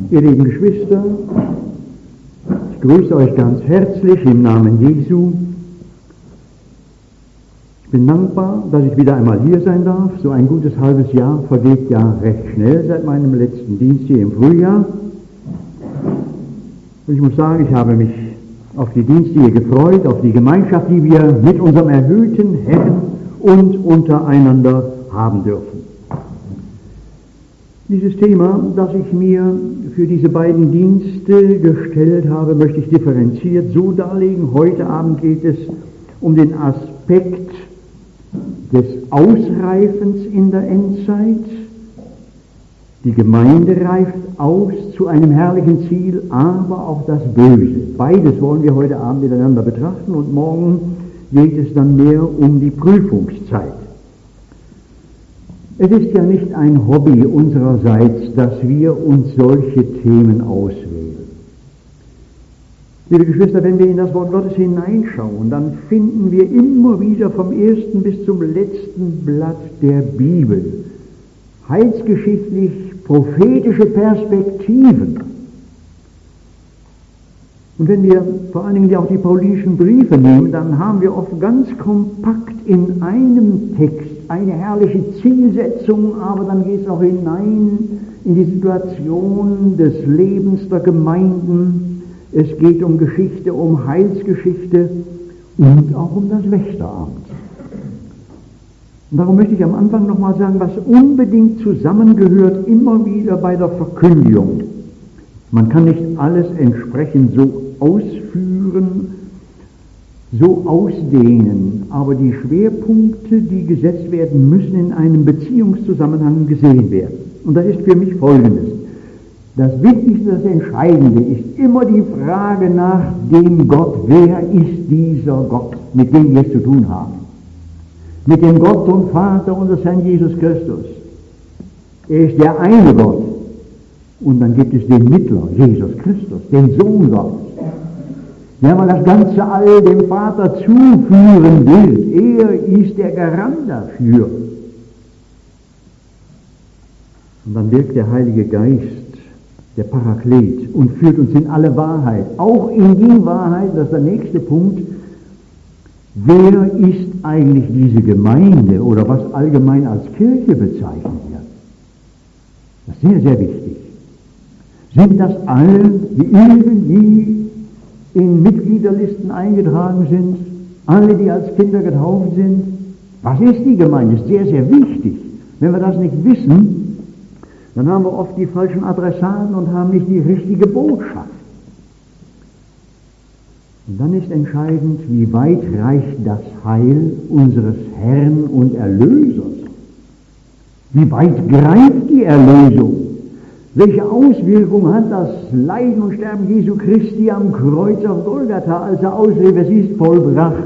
Ihr lieben Geschwister, ich grüße euch ganz herzlich im Namen Jesu. Ich bin dankbar, dass ich wieder einmal hier sein darf. So ein gutes halbes Jahr vergeht ja recht schnell seit meinem letzten Dienst hier im Frühjahr. Und ich muss sagen, ich habe mich auf die Dienste hier gefreut, auf die Gemeinschaft, die wir mit unserem erhöhten Herrn und untereinander haben dürfen. Dieses Thema, das ich mir für diese beiden Dienste gestellt habe, möchte ich differenziert so darlegen. Heute Abend geht es um den Aspekt des Ausreifens in der Endzeit. Die Gemeinde reift aus zu einem herrlichen Ziel, aber auch das Böse. Beides wollen wir heute Abend miteinander betrachten und morgen geht es dann mehr um die Prüfungszeit. Es ist ja nicht ein Hobby unsererseits, dass wir uns solche Themen auswählen. Liebe Geschwister, wenn wir in das Wort Gottes hineinschauen, dann finden wir immer wieder vom ersten bis zum letzten Blatt der Bibel heilsgeschichtlich prophetische Perspektiven. Und wenn wir vor allen Dingen auch die paulinischen Briefe nehmen, dann haben wir oft ganz kompakt in einem Text eine herrliche Zielsetzung, aber dann geht es auch hinein in die Situation des Lebens der Gemeinden. Es geht um Geschichte, um Heilsgeschichte und auch um das Wächteramt. Und darum möchte ich am Anfang nochmal sagen, was unbedingt zusammengehört, immer wieder bei der Verkündigung. Man kann nicht alles entsprechend so ausführen, so ausdehnen, aber die Schwerpunkte, die gesetzt werden, müssen in einem Beziehungszusammenhang gesehen werden. Und das ist für mich Folgendes. Das Wichtigste, das Entscheidende ist immer die Frage nach dem Gott. Wer ist dieser Gott, mit dem wir es zu tun haben? Mit dem Gott und Vater unseres Herrn Jesus Christus. Er ist der eine Gott. Und dann gibt es den Mittler, Jesus Christus, den Sohn Gottes. Der mal das ganze All dem Vater zuführen will. Er ist der Garant dafür. Und dann wirkt der Heilige Geist, der Paraklet, und führt uns in alle Wahrheit. Auch in die Wahrheit, das ist der nächste Punkt. Wer ist eigentlich diese Gemeinde oder was allgemein als Kirche bezeichnet wird? Das ist sehr, sehr wichtig. Sind das alle, die irgendwie in Mitgliederlisten eingetragen sind, alle, die als Kinder getauft sind? Was ist die Gemeinde? Das ist sehr, sehr wichtig. Wenn wir das nicht wissen, dann haben wir oft die falschen Adressaten und haben nicht die richtige Botschaft. Und dann ist entscheidend, wie weit reicht das Heil unseres Herrn und Erlösers? Wie weit greift die Erlösung? Welche Auswirkung hat das Leiden und Sterben Jesu Christi am Kreuz auf Golgatha, als er ausrief, es ist vollbracht?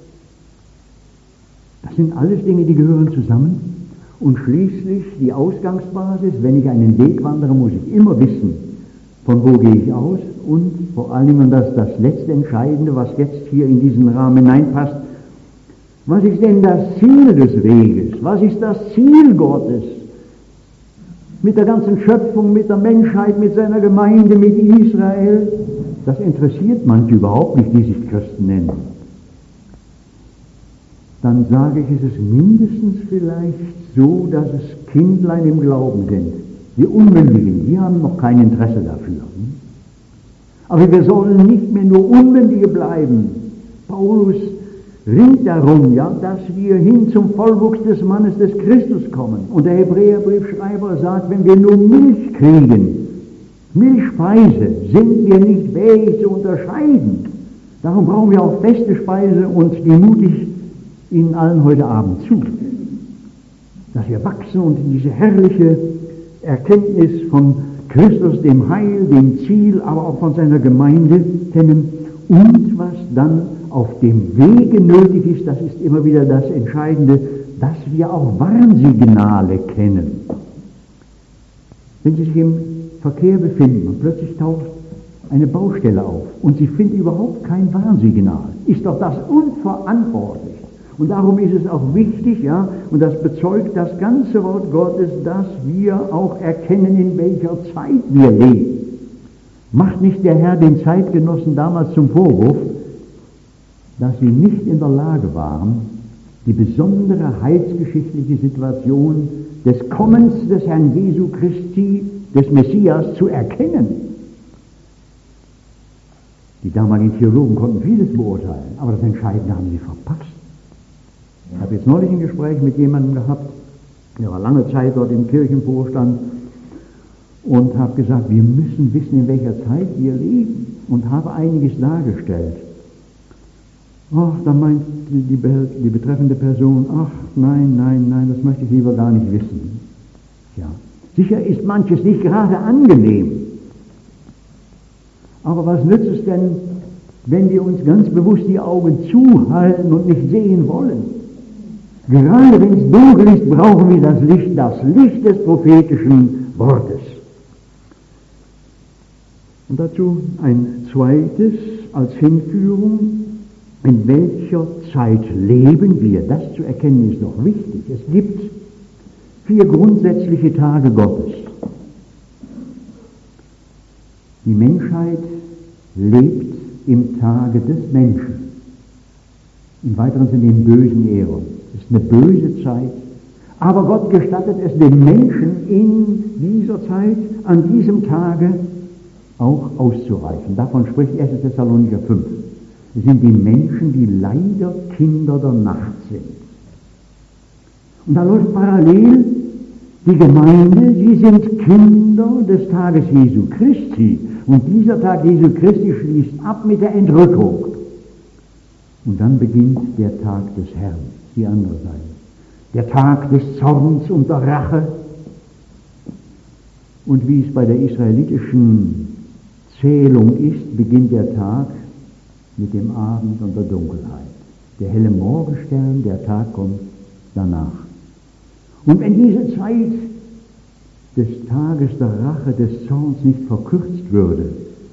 Das sind alles Dinge, die gehören zusammen. Und schließlich die Ausgangsbasis, wenn ich einen Weg wandere, muss ich immer wissen, von wo gehe ich aus und vor allem, und das ist das letzte Entscheidende, was jetzt hier in diesen Rahmen hineinpasst, was ist denn das Ziel des Weges? Was ist das Ziel Gottes? Mit der ganzen Schöpfung, mit der Menschheit, mit seiner Gemeinde, mit Israel. Das interessiert manche überhaupt nicht, die sich Christen nennen. Dann sage ich, ist es mindestens vielleicht so, dass es Kindlein im Glauben sind. Die Unmündigen, die haben noch kein Interesse dafür. Aber wir sollen nicht mehr nur Unmündige bleiben. Paulus ringt darum, ja, dass wir hin zum Vollwuchs des Mannes des Christus kommen. Und der Hebräerbriefschreiber sagt, wenn wir nur Milch kriegen, Milchspeise, sind wir nicht fähig zu unterscheiden. Darum brauchen wir auch feste Speise und die mutig Ihnen allen heute Abend zu. Dass wir wachsen und diese herrliche Erkenntnis von Christus, dem Heil, dem Ziel, aber auch von seiner Gemeinde kennen und was dann auf dem Wege nötig ist, das ist immer wieder das Entscheidende, dass wir auch Warnsignale kennen. Wenn Sie sich im Verkehr befinden und plötzlich taucht eine Baustelle auf und Sie finden überhaupt kein Warnsignal, ist doch das unverantwortlich. Und darum ist es auch wichtig, ja, und das bezeugt das ganze Wort Gottes, dass wir auch erkennen, in welcher Zeit wir leben. Macht nicht der Herr den Zeitgenossen damals zum Vorwurf, dass sie nicht in der Lage waren, die besondere heilsgeschichtliche Situation des Kommens des Herrn Jesu Christi, des Messias, zu erkennen? Die damaligen Theologen konnten vieles beurteilen, aber das Entscheidende haben sie verpasst. Ich habe jetzt neulich ein Gespräch mit jemandem gehabt, der war lange Zeit dort im Kirchenvorstand, und habe gesagt, wir müssen wissen, in welcher Zeit wir leben, und habe einiges dargestellt. Ach, da meint die betreffende Person, ach, nein, das möchte ich lieber gar nicht wissen. Ja, sicher ist manches nicht gerade angenehm. Aber was nützt es denn, wenn wir uns ganz bewusst die Augen zuhalten und nicht sehen wollen? Gerade wenn es dunkel ist, brauchen wir das Licht des prophetischen Wortes. Und dazu ein zweites als Hinführung: In welcher Zeit leben wir? Das zu erkennen ist noch wichtig. Es gibt 4 grundsätzliche Tage Gottes. Die Menschheit lebt im Tage des Menschen. Im weiteren Sinne im bösen Äon. Es ist eine böse Zeit. Aber Gott gestattet es dem Menschen in dieser Zeit, an diesem Tage auch auszureichen. Davon spricht 1. Thessalonicher 5. Es sind die Menschen, die leider Kinder der Nacht sind. Und da läuft parallel die Gemeinde, sie sind Kinder des Tages Jesu Christi. Und dieser Tag Jesu Christi schließt ab mit der Entrückung. Und dann beginnt der Tag des Herrn, die andere Seite. Der Tag des Zorns und der Rache. Und wie es bei der israelitischen Zählung ist, beginnt der Tag mit dem Abend und der Dunkelheit. Der helle Morgenstern, der Tag kommt danach. Und wenn diese Zeit des Tages der Rache, des Zorns nicht verkürzt würde,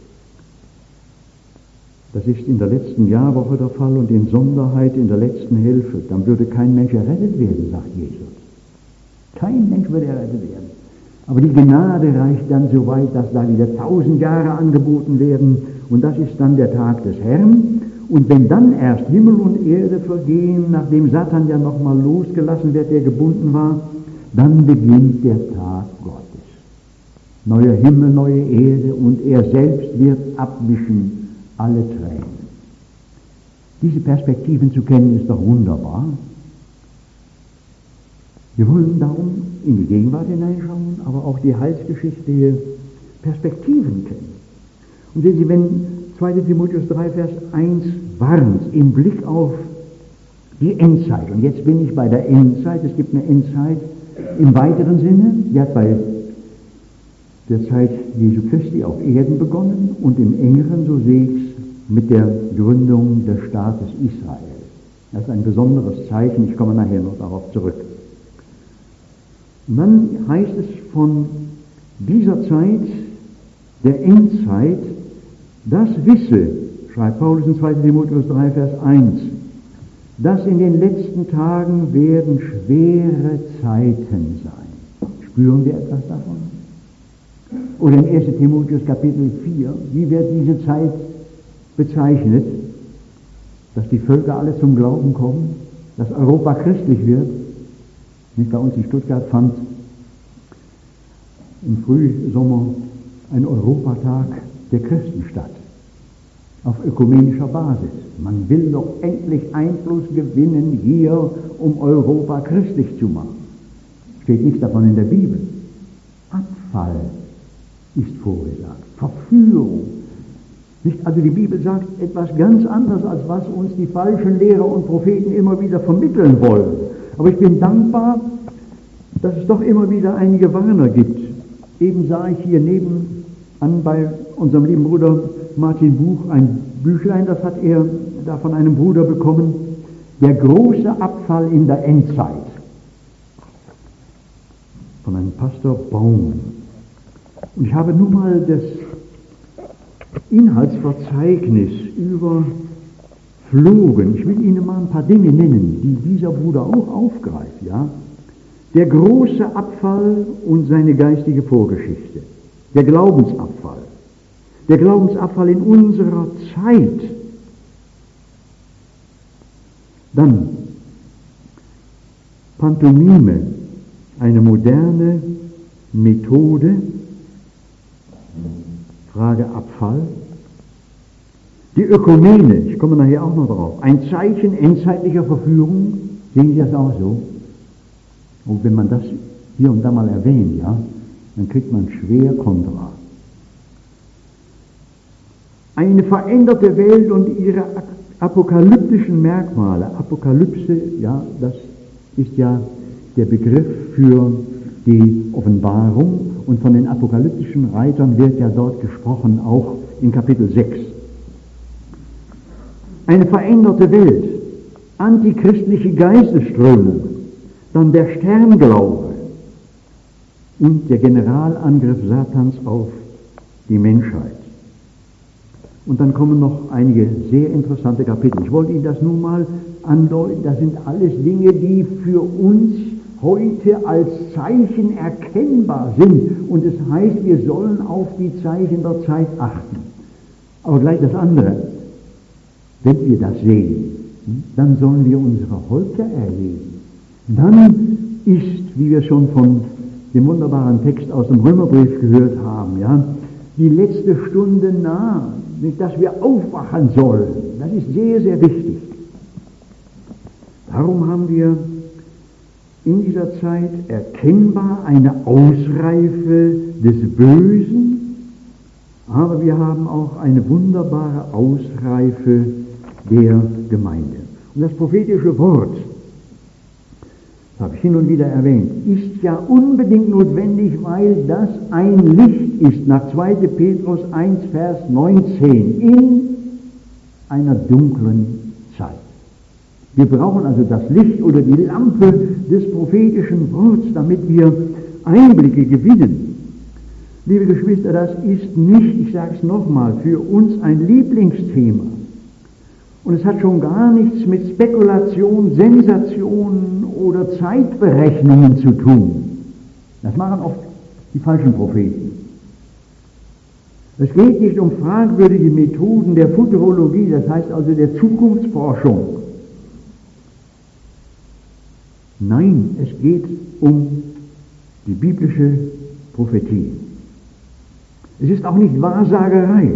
das ist in der letzten Jahrwoche der Fall und in Sonderheit in der letzten Hälfte, dann würde kein Mensch errettet werden, sagt Jesus. Kein Mensch würde errettet werden. Aber die Gnade reicht dann so weit, dass da wieder 1000 Jahre angeboten werden, und das ist dann der Tag des Herrn. Und wenn dann erst Himmel und Erde vergehen, nachdem Satan ja nochmal losgelassen wird, der gebunden war, dann beginnt der Tag Gottes. Neuer Himmel, neue Erde, und er selbst wird abwischen alle Tränen. Diese Perspektiven zu kennen, ist doch wunderbar. Wir wollen darum in die Gegenwart hineinschauen, aber auch die heilsgeschichtliche Perspektiven kennen. Und sehen Sie, wenn 2. Timotheus 3, Vers 1 warnt im Blick auf die Endzeit, und jetzt bin ich bei der Endzeit, es gibt eine Endzeit im weiteren Sinne, die hat bei der Zeit Jesu Christi auf Erden begonnen, und im engeren, so sehe ich es, mit der Gründung des Staates Israel. Das ist ein besonderes Zeichen, ich komme nachher noch darauf zurück. Und dann heißt es von dieser Zeit, der Endzeit, das wisse, schreibt Paulus in 2. Timotheus 3, Vers 1, dass in den letzten Tagen werden schwere Zeiten sein. Spüren wir etwas davon? Oder in 1. Timotheus Kapitel 4, wie wird diese Zeit bezeichnet? Dass die Völker alle zum Glauben kommen, dass Europa christlich wird. Nicht bei uns in Stuttgart fand im Frühsommer ein Europatag der Christen statt, auf ökumenischer Basis. Man will doch endlich Einfluss gewinnen hier, um Europa christlich zu machen. Steht nichts davon in der Bibel. Abfall ist vorgesagt, Verführung. Nicht, also die Bibel sagt etwas ganz anderes, als was uns die falschen Lehrer und Propheten immer wieder vermitteln wollen. Aber ich bin dankbar, dass es doch immer wieder einige Warner gibt. Eben sah ich hier nebenan bei unserem lieben Bruder Martin Buch ein Büchlein, das hat er da von einem Bruder bekommen, der große Abfall in der Endzeit, von einem Pastor Baum. Und ich habe nun mal das Inhaltsverzeichnis überflogen. Ich will Ihnen mal ein paar Dinge nennen, die dieser Bruder auch aufgreift. Ja? Der große Abfall und seine geistige Vorgeschichte, der Glaubensabfall, der Glaubensabfall in unserer Zeit. Dann Pantomime, eine moderne Methode, Frage Abfall. Die Ökumene, ich komme nachher auch noch drauf, ein Zeichen endzeitlicher Verführung, sehen Sie das auch so? Und wenn man das hier und da mal erwähnt, ja, dann kriegt man schwer Kontra. Eine veränderte Welt und ihre apokalyptischen Merkmale. Apokalypse, ja, das ist ja der Begriff für die Offenbarung, und von den apokalyptischen Reitern wird ja dort gesprochen, auch in Kapitel 6. Eine veränderte Welt, antichristliche Geistesströmung, dann der Sternglaube und der Generalangriff Satans auf die Menschheit. Und dann kommen noch einige sehr interessante Kapitel. Ich wollte Ihnen das nur mal andeuten. Das sind alles Dinge, die für uns heute als Zeichen erkennbar sind. Und es heißt, wir sollen auf die Zeichen der Zeit achten. Aber gleich das andere. Wenn wir das sehen, dann sollen wir unsere Häupter erheben. Dann ist, wie wir schon von dem wunderbaren Text aus dem Römerbrief gehört haben, ja, die letzte Stunde nah, dass wir aufwachen sollen. Das ist sehr, sehr wichtig. Darum haben wir in dieser Zeit erkennbar eine Ausreife des Bösen, aber wir haben auch eine wunderbare Ausreife der Gemeinde. Und das prophetische Wort, das habe ich hin und wieder erwähnt, ist ja unbedingt notwendig, weil das ein Licht ist, nach 2. Petrus 1, Vers 19, in einer dunklen Zeit. Wir brauchen also das Licht oder die Lampe des prophetischen Wortes, damit wir Einblicke gewinnen. Liebe Geschwister, das ist nicht, ich sage es nochmal, für uns ein Lieblingsthema. Und es hat schon gar nichts mit Spekulation, Sensationen oder Zeitberechnungen zu tun. Das machen oft die falschen Propheten. Es geht nicht um fragwürdige Methoden der Futurologie, das heißt also der Zukunftsforschung. Nein, es geht um die biblische Prophetie. Es ist auch nicht Wahrsagerei,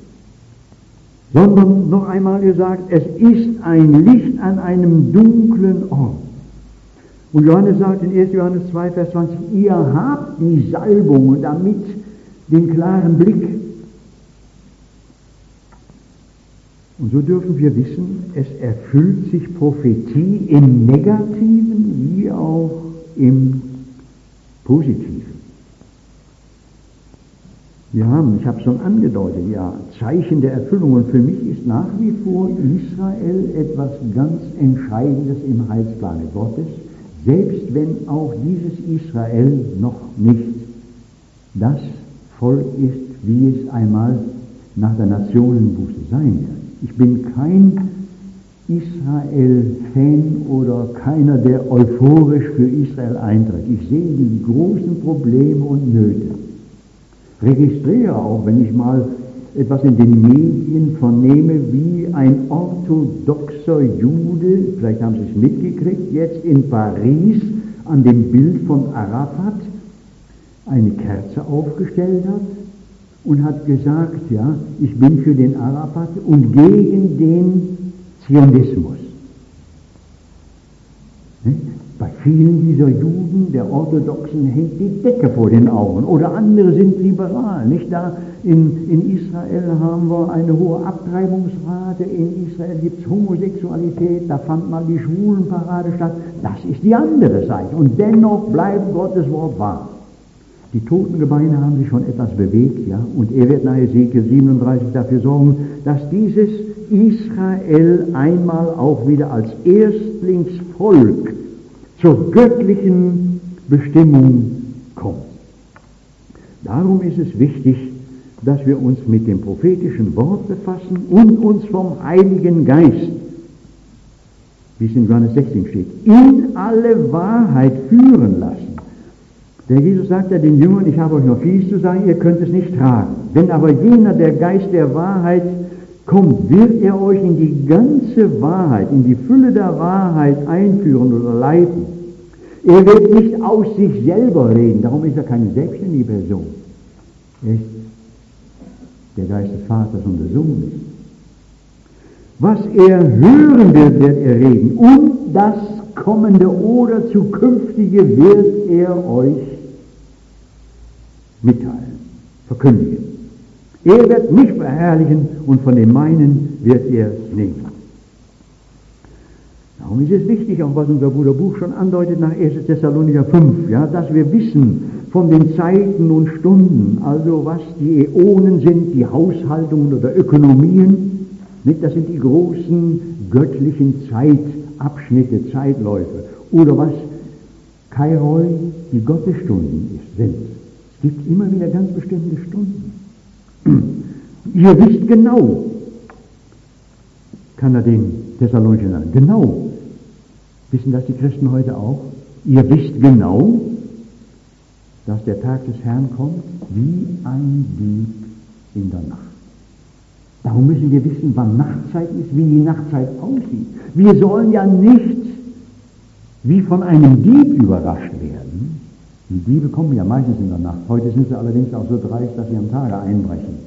sondern noch einmal gesagt, es ist ein Licht an einem dunklen Ort. Und Johannes sagt in 1. Johannes 2, Vers 20, ihr habt die Salbung und damit den klaren Blick. Und so dürfen wir wissen, es erfüllt sich Prophetie im Negativen wie auch im Positiven. Wir haben, ich habe es schon angedeutet, ja, Zeichen der Erfüllung. Und für mich ist nach wie vor Israel etwas ganz Entscheidendes im Heilsplane Gottes, selbst wenn auch dieses Israel noch nicht das Volk ist, wie es einmal nach der Nationenbuße sein wird. Ich bin kein Israel-Fan oder keiner, der euphorisch für Israel eintritt. Ich sehe die großen Probleme und Nöte. Registriere auch, wenn ich mal etwas in den Medien vernehme, wie ein orthodoxer Jude, vielleicht haben Sie es mitgekriegt, jetzt in Paris an dem Bild von Arafat eine Kerze aufgestellt hat und hat gesagt, ja, ich bin für den Arafat und gegen den Zionismus. Bei vielen dieser Juden, der Orthodoxen, hängt die Decke vor den Augen. Oder andere sind liberal. Nicht da in Israel haben wir eine hohe Abtreibungsrate, in Israel gibt es Homosexualität, da fand mal die Schwulenparade statt. Das ist die andere Seite. Und dennoch bleibt Gottes Wort wahr. Die Totengebeine haben sich schon etwas bewegt, ja, und er wird nach Hesekiel 37 dafür sorgen, dass dieses Israel einmal auch wieder als Erstlingsvolk zur göttlichen Bestimmung kommt. Darum ist es wichtig, dass wir uns mit dem prophetischen Wort befassen und uns vom Heiligen Geist, wie es in Johannes 16 steht, in alle Wahrheit führen lassen. Der Jesus sagt ja den Jüngern, ich habe euch noch vieles zu sagen, ihr könnt es nicht tragen. Wenn aber jener, der Geist der Wahrheit, kommt, wird er euch in die ganze Wahrheit, in die Fülle der Wahrheit einführen oder leiten. Er wird nicht aus sich selber reden, darum ist er keine selbstständige Person. Er ist der Geist des Vaters und des Sohnes. Was er hören wird, wird er reden. Und das Kommende oder Zukünftige wird er euch mitteilen, verkündigen. Er wird mich verherrlichen und von dem meinen wird er es nehmen. Darum ist es wichtig, auch was unser Bruder Buch schon andeutet nach 1. Thessalonicher 5, ja, dass wir wissen von den Zeiten und Stunden, also was die Äonen sind, die Haushaltungen oder Ökonomien, nicht, das sind die großen göttlichen Zeitabschnitte, Zeitläufe, oder was Kairoi, die Gottesstunden sind. Es gibt immer wieder ganz bestimmte Stunden. Ihr wisst genau, kann er den Thessalonichern sagen, genau, wissen das die Christen heute auch? Ihr wisst genau, dass der Tag des Herrn kommt, wie ein Dieb in der Nacht. Darum müssen wir wissen, wann Nachtzeit ist, wie die Nachtzeit aussieht. Wir sollen ja nicht wie von einem Dieb überrascht werden. Die Diebe kommen ja meistens in der Nacht. Heute sind sie allerdings auch so dreist, dass sie am Tage einbrechen.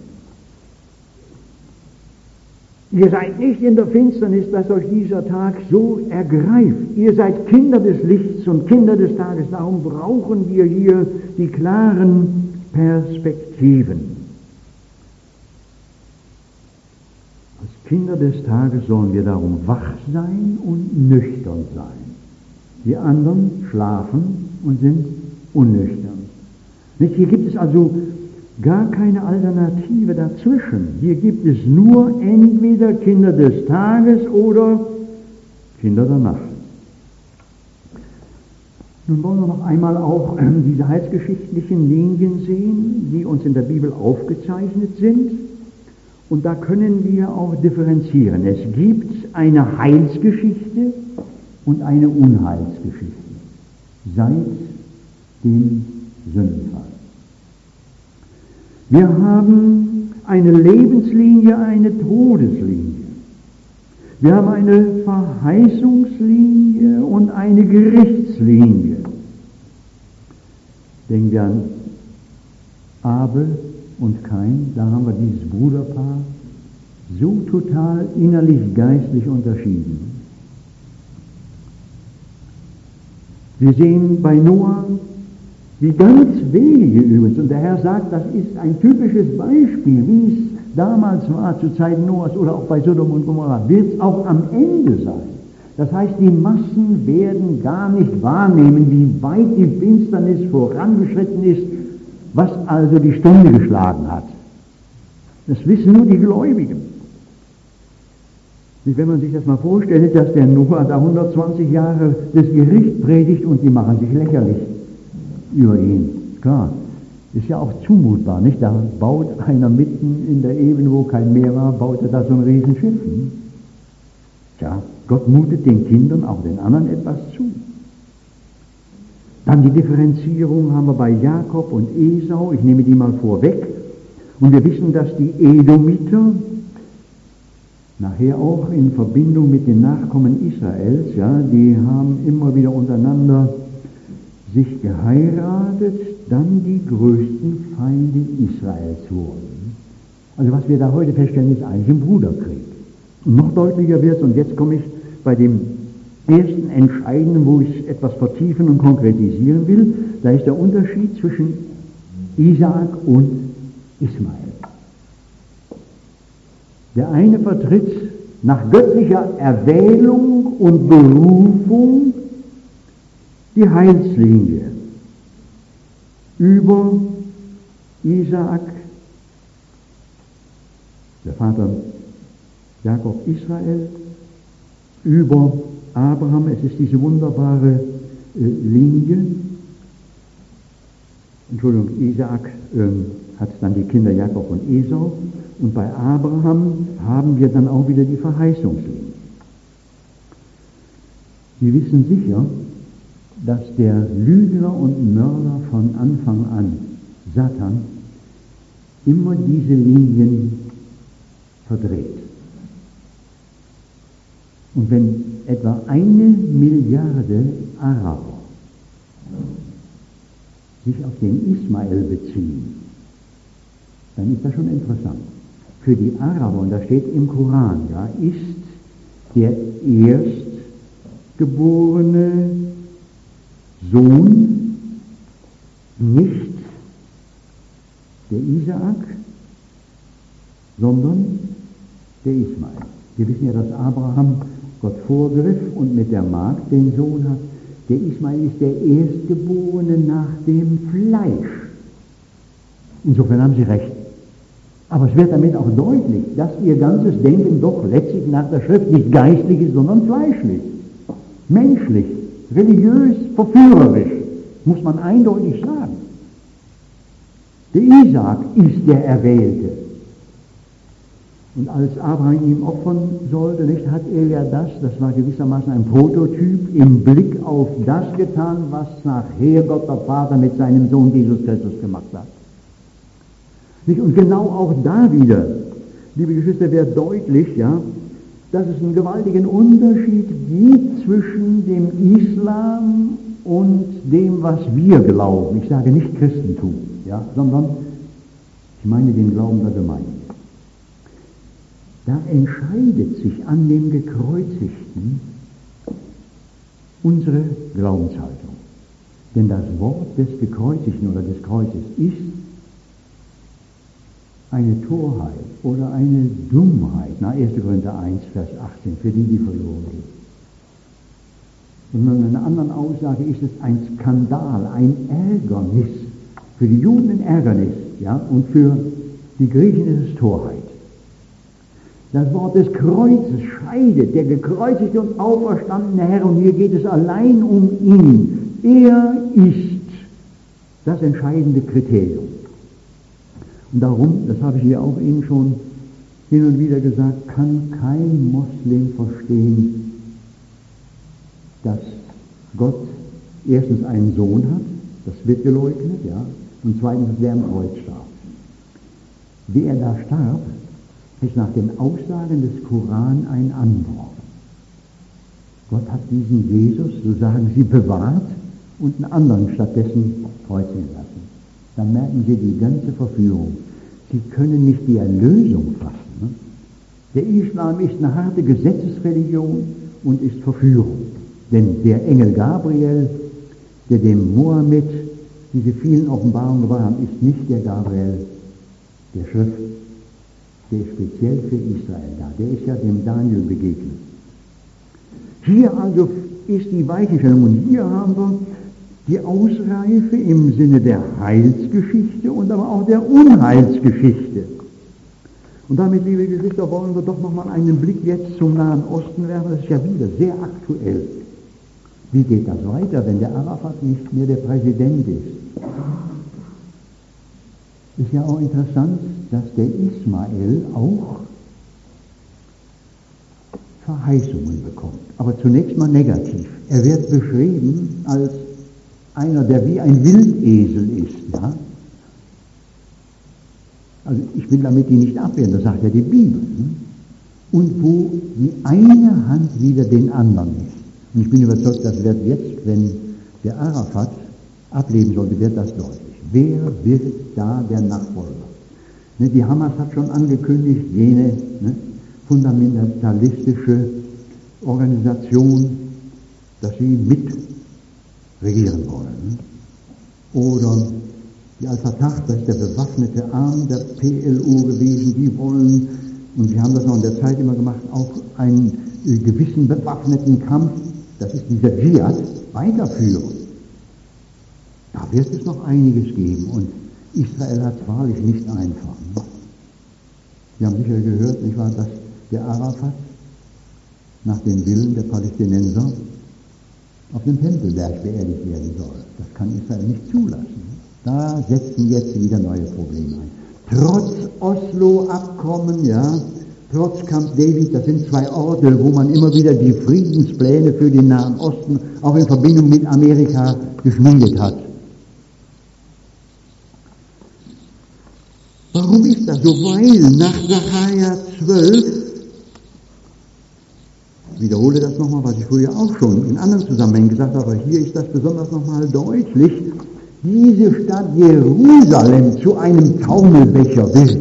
Ihr seid nicht in der Finsternis, dass euch dieser Tag so ergreift. Ihr seid Kinder des Lichts und Kinder des Tages. Darum brauchen wir hier die klaren Perspektiven. Als Kinder des Tages sollen wir darum wach sein und nüchtern sein. Die anderen schlafen und sind unnüchtern. Nicht? Hier gibt es also gar keine Alternative dazwischen. Hier gibt es nur entweder Kinder des Tages oder Kinder der Nacht. Nun wollen wir noch einmal auch diese heilsgeschichtlichen Linien sehen, die uns in der Bibel aufgezeichnet sind. Und da können wir auch differenzieren. Es gibt eine Heilsgeschichte und eine Unheilsgeschichte seit dem Sündenfall. Wir haben eine Lebenslinie, eine Todeslinie. Wir haben eine Verheißungslinie und eine Gerichtslinie. Denken wir an Abel und Kain, da haben wir dieses Bruderpaar so total innerlich geistlich unterschieden. Wir sehen bei Noah, wie ganz wenige übrigens, und der Herr sagt, das ist ein typisches Beispiel, wie es damals war zu Zeiten Noahs oder auch bei Sodom und Gomorra, wird es auch am Ende sein. Das heißt, die Massen werden gar nicht wahrnehmen, wie weit die Finsternis vorangeschritten ist, was also die Stunde geschlagen hat. Das wissen nur die Gläubigen. Wenn man sich das mal vorstellt, dass der Noah da 120 Jahre das Gericht predigt und die machen sich lächerlich über ihn. Klar, ist ja auch zumutbar, nicht? Da baut einer mitten in der Ebene, wo kein Meer war, baut er da so ein Riesenschiff. Tja, Gott mutet den Kindern, auch den anderen, etwas zu. Dann die Differenzierung haben wir bei Jakob und Esau. Ich nehme die mal vorweg. Und wir wissen, dass die Edomiter, nachher auch in Verbindung mit den Nachkommen Israels, ja, die haben immer wieder untereinander sich geheiratet, dann die größten Feinde Israels wurden. Also was wir da heute feststellen, ist eigentlich ein Bruderkrieg. Und noch deutlicher wird es, und jetzt komme ich bei dem ersten Entscheidenden, wo ich etwas vertiefen und konkretisieren will, da ist der Unterschied zwischen Isaak und Ismael. Der eine vertritt nach göttlicher Erwählung und Berufung die Heilslinie über Isaak, der Vater Jakob Israel, über Abraham, es ist diese wunderbare Linie, Entschuldigung, Isaak hat dann die Kinder Jakob und Esau, und bei Abraham haben wir dann auch wieder die Verheißungslinie. Wir wissen sicher, dass der Lügner und Mörder von Anfang an, Satan, immer diese Linien verdreht. Und wenn etwa 1 Milliarde Araber sich auf den Ismael beziehen, dann ist das schon interessant. Für die Araber, und da steht im Koran, ja, ist der erstgeborene Sohn nicht der Isaak, sondern der Ismael. Wir wissen ja, dass Abraham Gott vorgriff und mit der Magd den Sohn hat. Der Ismael ist der Erstgeborene nach dem Fleisch. Insofern haben Sie recht. Aber es wird damit auch deutlich, dass Ihr ganzes Denken doch letztlich nach der Schrift nicht geistlich ist, sondern fleischlich, menschlich, religiös, verführerisch, muss man eindeutig sagen. Der Isaak ist der Erwählte. Und als Abraham ihm opfern sollte, nicht, hat er ja das war gewissermaßen ein Prototyp, im Blick auf das getan, was nachher Gott der Vater mit seinem Sohn Jesus Christus gemacht hat. Nicht? Und genau auch da wieder, liebe Geschwister, wird deutlich, ja, dass es einen gewaltigen Unterschied gibt zwischen dem Islam und dem, was wir glauben. Ich sage nicht Christentum, ja, sondern ich meine den Glauben der Gemeinde. Da entscheidet sich an dem Gekreuzigten unsere Glaubenshaltung. Denn das Wort des Gekreuzigten oder des Kreuzes ist eine Torheit oder eine Dummheit, nach 1. Korinther 1, Vers 18, für die verloren gehen. Und in einer anderen Aussage ist es ein Skandal, ein Ärgernis. Für die Juden ein Ärgernis, ja, und für die Griechen ist es Torheit. Das Wort des Kreuzes scheidet, der gekreuzigte und auferstandene Herr, und hier geht es allein um ihn. Er ist das entscheidende Kriterium. Und darum, das habe ich hier auch Ihnen schon hin und wieder gesagt, kann kein Moslem verstehen, dass Gott erstens einen Sohn hat, das wird geleugnet, ja, und zweitens, dass er am Kreuz starb. Wie er da starb, ist nach den Aussagen des Koran ein Antwort. Gott hat diesen Jesus, so sagen sie, bewahrt und einen anderen stattdessen kreuzigen lassen. Dann merken Sie die ganze Verführung. Sie können nicht die Erlösung fassen. Ne? Der Islam ist eine harte Gesetzesreligion und ist Verführung. Denn der Engel Gabriel, der dem Mohammed diese vielen Offenbarungen gebracht hat, ist nicht der Gabriel der Schrift. Der ist speziell für Israel da. Der ist ja dem Daniel begegnet. Hier also ist die Weichenstellung. Und hier haben wir die Ausreife im Sinne der Heilsgeschichte und aber auch der Unheilsgeschichte. Und damit, liebe Geschwister, wollen wir doch nochmal einen Blick jetzt zum Nahen Osten werfen. Das ist ja wieder sehr aktuell. Wie geht das weiter, wenn der Arafat nicht mehr der Präsident ist? Ist ja auch interessant, dass der Ismael auch Verheißungen bekommt. Aber zunächst mal negativ. Er wird beschrieben als einer, der wie ein Wildesel ist. Ja? Also ich will damit die nicht abwehren, das sagt ja die Bibel. Und wo die eine Hand wieder den anderen ist. Und ich bin überzeugt, das wird jetzt, wenn der Arafat ableben sollte, wird das deutlich. Wer wird da der Nachfolger? Ne, die Hamas hat schon angekündigt, jene fundamentalistische Organisation, dass sie mitregieren wollen. Oder die Al-Fatah, das ist der bewaffnete Arm der PLO gewesen, die wollen, und sie haben das noch in der Zeit immer gemacht, auch einen gewissen bewaffneten Kampf, das ist dieser Dschihad, weiterführen. Da wird es noch einiges geben, und Israel hat es wahrlich nicht einfach. Sie haben sicher gehört, nicht wahr, dass der Arafat nach dem Willen der Palästinenser auf dem Tempelberg beerdigt werden soll. Das kann Israel nicht zulassen. Da setzen jetzt wieder neue Probleme ein. Trotz Oslo-Abkommen, ja, trotz Camp David, das sind zwei Orte, wo man immer wieder die Friedenspläne für den Nahen Osten auch in Verbindung mit Amerika geschmiedet hat. Warum ist das so? Weil nach Sacharja 12, ich wiederhole das nochmal, was ich früher auch schon in anderen Zusammenhängen gesagt habe, aber hier ist das besonders nochmal deutlich, diese Stadt Jerusalem zu einem Taumelbecher wird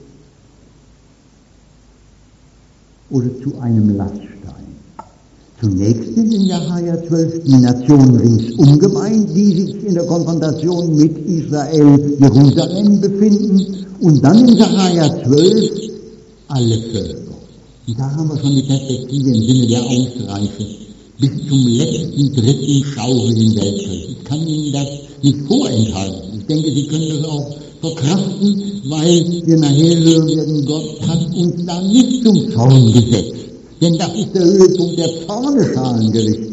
oder zu einem Laststein. Zunächst sind in Sacharja 12 die Nationen ringsum gemeint, die sich in der Konfrontation mit Israel Jerusalem befinden, und dann in Sacharja 12 alle Völker. Und da haben wir schon die Perspektive im Sinne der Ausreife bis zum letzten, dritten schaurigen Weltkrieg. Ich kann Ihnen das nicht vorenthalten. Ich denke, Sie können das auch verkraften, weil wir nachher hören werden, Gott hat uns da nicht zum Zorn gesetzt. Denn das ist der Höhepunkt der Zorneschalen gerichtet.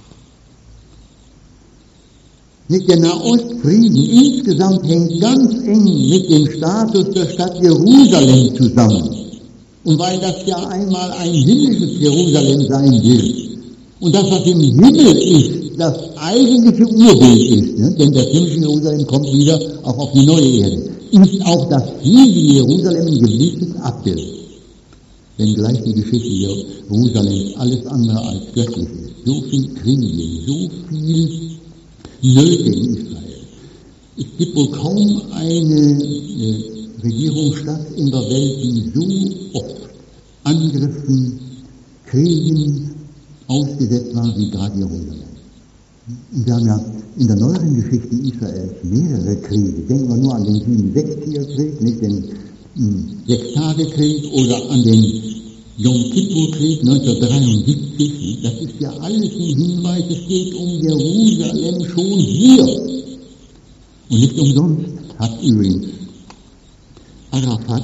Mit der Nahostfrieden insgesamt hängt ganz eng mit dem Status der Stadt Jerusalem zusammen. Und weil das ja einmal ein himmlisches Jerusalem sein wird, und das, was im Himmel ist, das eigentliche Urbild ist, ne? Denn das himmlische Jerusalem kommt wieder auch auf die neue Erde, ist auch das himmlische Jerusalem ein gewisses Abbild. Wenngleich die Geschichte Jerusalems alles andere als göttlich ist. So viel Kriege, so viel Nöte in Israel. Es gibt wohl kaum eine Regierungsstadt in der Welt, die so oft Angriffen, Kriegen ausgesetzt war wie gerade Jerusalem. Und wir haben ja in der neueren Geschichte Israels mehrere Kriege. Denken wir nur an den 67er-Krieg, nicht den 6-Tage-Krieg oder an den Yom Kippur-Krieg 1973. Das ist ja alles ein Hinweis, es geht um Jerusalem schon hier. Und nicht umsonst hat übrigens Arafat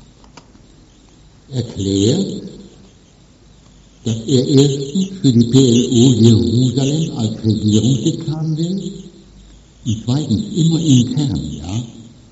erklärt, dass er erstens für die PLO Jerusalem als Regierungssitz haben will und zweitens immer intern, ja,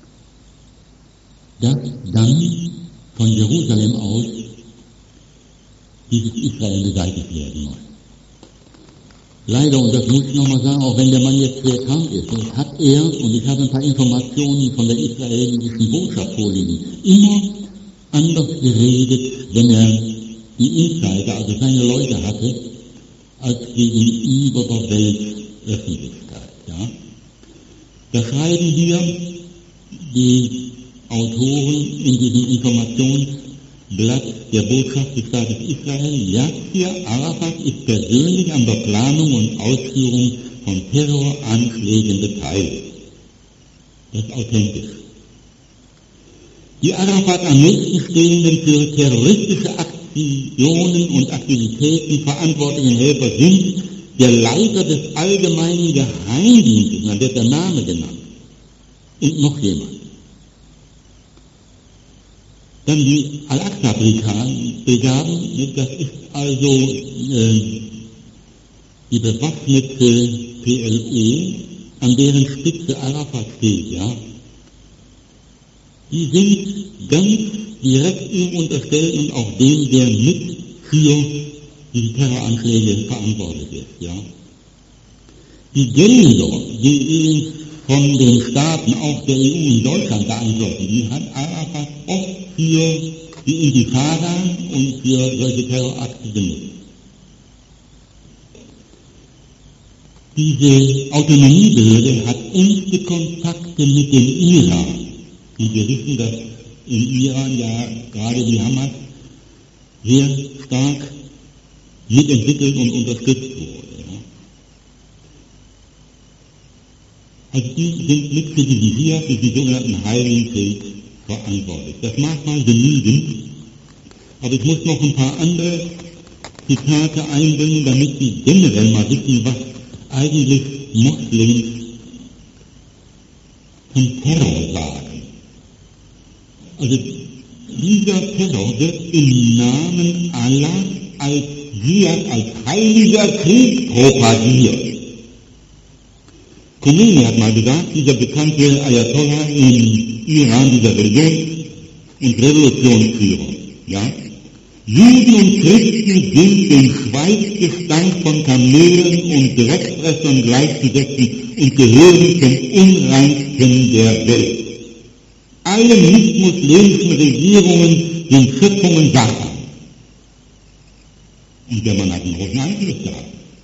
dass dann von Jerusalem aus dieses Israel beseitigt werden muss. Leider, und das muss ich nochmal sagen, auch wenn der Mann jetzt sehr krank ist, hat er, und ich habe ein paar Informationen von der israelischen Botschaft vorliegen, immer anders geredet, wenn er die Insider, also seine Leute hatte, als gegenüber der Weltöffentlichkeit. Ja. Da schreiben hier die Autoren in diesem Informationsblatt der Botschaft des Staates Israel, Yassir Arafat ist persönlich an der Planung und Ausführung von Terroranschlägen beteiligt. Das ist authentisch. Die Arafat am nächsten stehenden für terroristische Aktionen und Aktivitäten verantwortlichen Helfer sind der Leiter des allgemeinen Geheimdienstes, dann wird der Name genannt, und noch jemand. Dann die Al-Aqsa-Brigaden, das ist also die bewaffnete PLO, an deren Spitze Arafat steht, ja. Die sind ganz direkt ihm unterstellt und auch dem, der mit für die Terroranschläge verantwortlich ist, ja. Die Gelder, die übrigens von den Staaten, auch der EU und Deutschland beantworten, die hat Arafat oft für die Intifada und für solche Terrorakte benutzt. Diese Autonomiebehörde hat engste Kontakte mit dem Iran. Und wir wissen, dass im Iran ja gerade die Hamas sehr stark mitentwickelt und unterstützt wurde. Ja. Also die sind mit für diesen Jihad, für den sogenannten Heiligen Krieg verantwortlich. Das mag mal genügen, aber ich muss noch ein paar andere Zitate einbringen, damit Sie generell mal wissen, was eigentlich Moslems vom Terror sagen. Also dieser Terror wird im Namen Allah als Jihad, als heiliger Krieg propagiert. Khomeini hat mal gesagt, dieser bekannte Ayatollah in Iran, dieser Religions- und Revolutionsführer, ja, Juden und Christen sind dem Schweißgestank von Kamelen und Drecksfressern gleichzusetzen und gehören zum Unreinsten der Welt. Alle nicht-muslimischen Regierungen sind Schöpfungen Satans. Und der Mann hat einen großen Einfluss gehabt.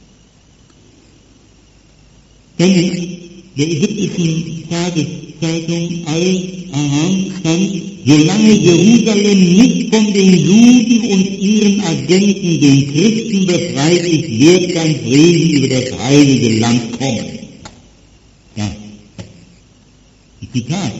Denn in der ägyptischen Tageszeitung Al-Aham stand, solange Jerusalem nicht von den Juden und ihren Agenten, den Christen, befreit ist, wird kein Frieden über das heilige Land kommen. Ja, Zitat.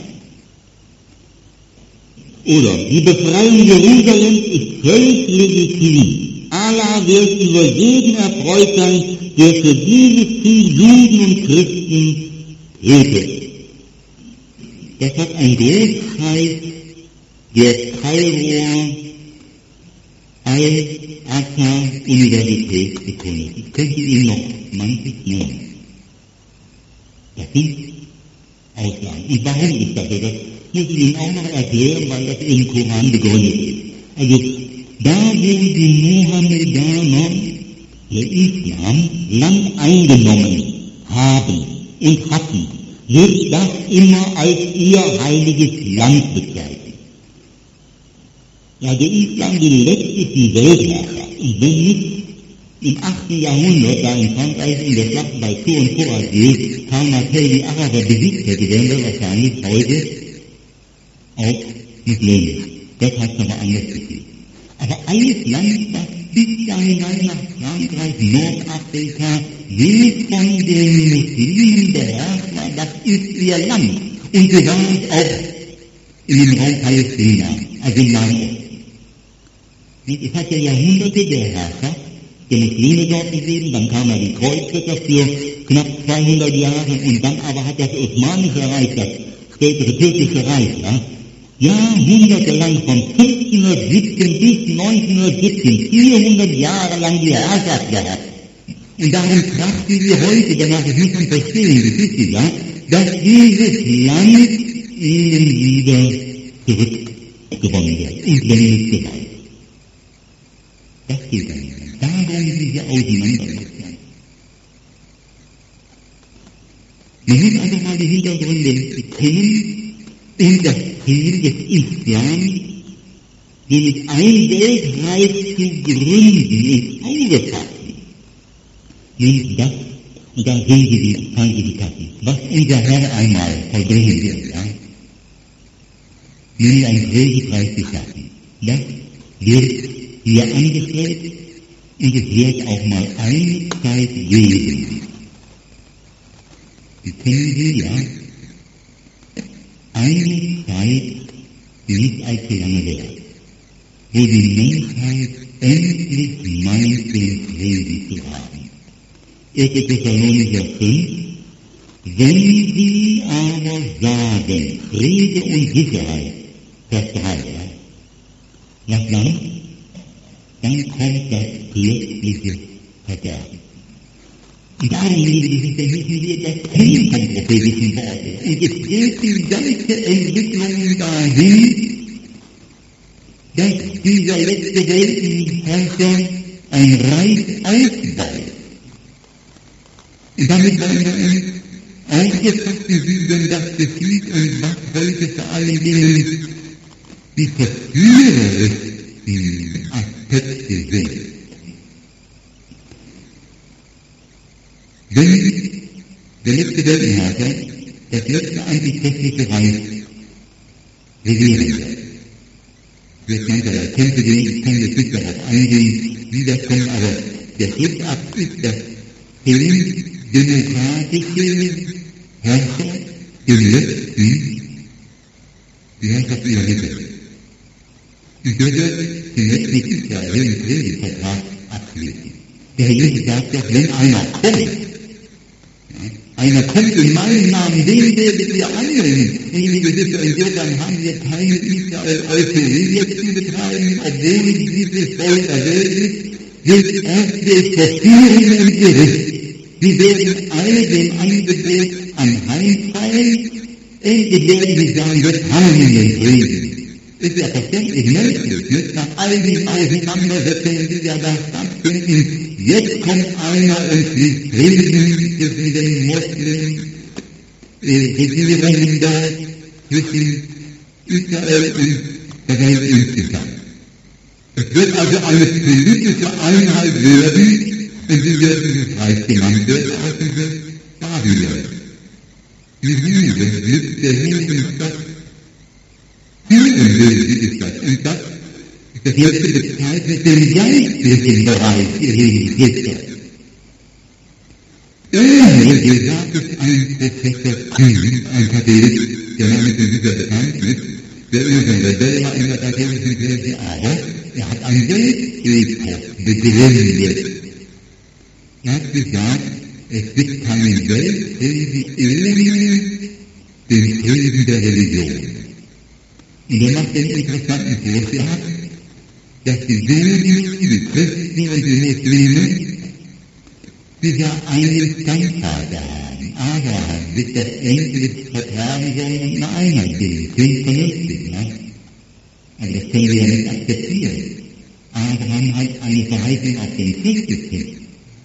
Oder, die Befreiung Jerusalems ist völlig legitim. Allah wird über jeden erfreut sein, der für dieses Ziel Juden und Christen tötet. Das hat ein Großteil der Kairo Al-Azhar Universität bekundet. Ich könnte Ihnen noch manches nennen. Das sind Aussagen. Und warum ist das so? Das muss ich Ihnen auch noch erklären, weil das im Koran begründet ist. Also, da wo die Mohammedaner, der Islam, Land eingenommen haben und hatten, wird das immer als ihr heiliges Land bezeichnet. Ja, der Islam will letztlich die Weltherrschaft. Und wenn nicht im 8. Jahrhundert, da in Frankreich in der Schlacht bei Tours und Poitiers Karl Martel die Araber besiegt hätte, wären wir wahrscheinlich heute auch muslimisch. Das hat es aber anders gefühlt. Aber alles Land, das bis da hinein nach Frankreich, Nordafrika, will von den Muslimen beherrscht war, das ist ihr Land. Und so war es auch in dem Raum Palästina, also im Nahen Osten. Es hat ja Jahrhunderte der Herrschaft der Muslime dort gegeben, dann kamen ja die Kreuzritter für knapp 200 Jahre und dann aber hat das Osmanische Reich, das spätere türkische Reich, jahrhundertelang von 1517 bis 1917, 400 Jahre lang die Herrschaft gehabt. Und darum trachten wir heute, danach muss man verstehen, das ist es, dass dieses Land ihnen wieder zurückgewonnen wird und wenn nicht gewalt. Das geht dann nicht. Darum diese Auseinandersetzung. Man muss einfach mal die Hintergründe kennen und das Ziel des Islam, nämlich ein Weltreich zu gründen, ins Auge fassen. Nämlich das, und da sehen Sie die Quantifikaten, was unser Herr einmal vollbringen wird, nämlich ein Weltreich zu schaffen. Das wird hier angestellt und es wird auch mal eine Zeit geben. Die kennen Sie, eine Zeit, die nicht allzu lange währt, wo die Menschheit endlich meint, den Frieden zu haben. 1. Thessalonicher 5, wenn Sie aber sagen, Friede und Sicherheit, Vers 3, was dann? Dann kommt das plötzliche Verderben. Und darum, liebe Geschwister, müssen wir das kennen vom prophetischen Worte. Und es geht die ganze Entwicklung dahin, dass dieser letzte Weltenherrscher ein Reich aufbaut. Und damit wollen wir uns auch jetzt beüben, das geschieht und was heute vor allen Dingen die verführerischen Aspekte sind. Wenn der letzte Weltenherrscher das letzte antitechnische Reich regieren wird mancherlei Kämpfe gehen, ich kann jetzt nicht darauf eingehen, wie das kommt, aber der Schlussakt ist, dass demokratische Herrscher im letzten die Herrschaft übernimmt. Ich würde zunächst mit Israel einen Friedensvertrag abschließen. Der Herr Jesus sagt doch, wenn einer kommt in meinem Namen, den werdet ihr annehmen. Und liebe Geschwister, insofern haben wir keine Israel-Euphorie jetzt zu betreiben, obwohl dieses Volk erwählt ist, wird erste Verführung und Gericht. Wir werden alle dem Angebot anheimfallen. Endlich werde ich sagen, wir haben den Frieden. ist ja verständlich menschlich, nicht? Nach all diesen Auseinandersetzungen, die ja da stattfinden. Jetzt kommt einer und schließt Frieden zwischen den Muslim-Regierungen dort, zwischen Israel und der Welt insgesamt. Es wird also eine politische Einheit werden, wenn dieses Reich genannt wird, aus diesem Babylon. Die Liebe, mit der Heiligenstadt, führenwürdig ist das. Und das wird bezeichnet den geistlichen Bereich ihres Geschäfts. Hier sagt es ein Professor Kühn, ein Katholik, der damit in dieser bekannt ist, der übrigens selber in der katholischen Kirche, aber er hat ein Weltethos begründet. Er hat gesagt, es gibt keinen Weltfrieden ohne den Frieden der Religion. Und er macht den interessanten Vorschlag, dass die Juden, die Christen und die Muslime sich ja einen Stammvater haben. Abraham wird das endlich vertragen sollen und eine Einheit bilden. Klingt vernünftig, ne? Aber das können wir ja nicht akzeptieren. Abraham hat eine Verheißung auf den Christus gekriegt.